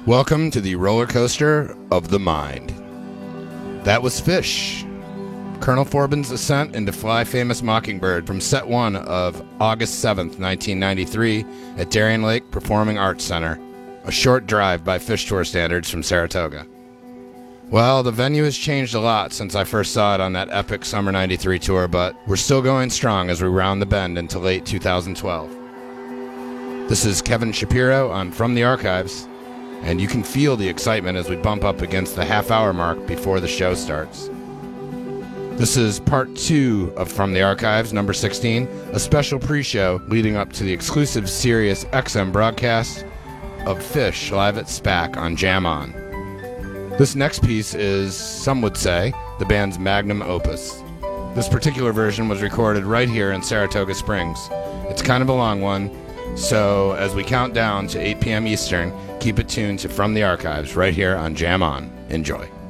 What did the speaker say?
Welcome to the roller coaster of the mind. That was Fish, Colonel Forbin's ascent into Fly Famous Mockingbird from set 1 of August 7th, 1993 at Darien Lake Performing Arts Center, a short drive by Fish Tour standards from Saratoga. Well, the venue has changed a lot since I first saw it on that epic Summer 93 tour, but we're still going strong as we round the bend into late 2012. This is Kevin Shapiro on From the Archives, and you can feel the excitement as we bump up against the half-hour mark before the show starts. This is part 2 of From the Archives, number 16, a special pre-show leading up to the exclusive Sirius XM broadcast of Fish live at SPAC on Jam On. This next piece is, some would say, the band's magnum opus. This particular version was recorded right here in Saratoga Springs. It's kind of a long one, so as we count down to 8 p.m. Eastern, keep it tuned to From the Archives right here on Jam On. Enjoy.